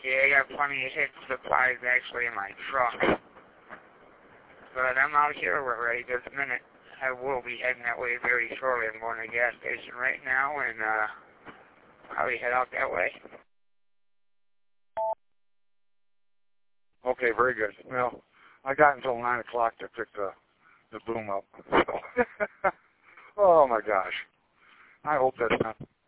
Yeah, I got plenty of hidden supplies actually in my truck. But I'm out here already this minute. I will be heading that way very shortly. I'm going to the gas station right now and probably head out that way. Okay, very good. Well, I got until 9 o'clock to pick the boom up. Oh my gosh. I hope that's not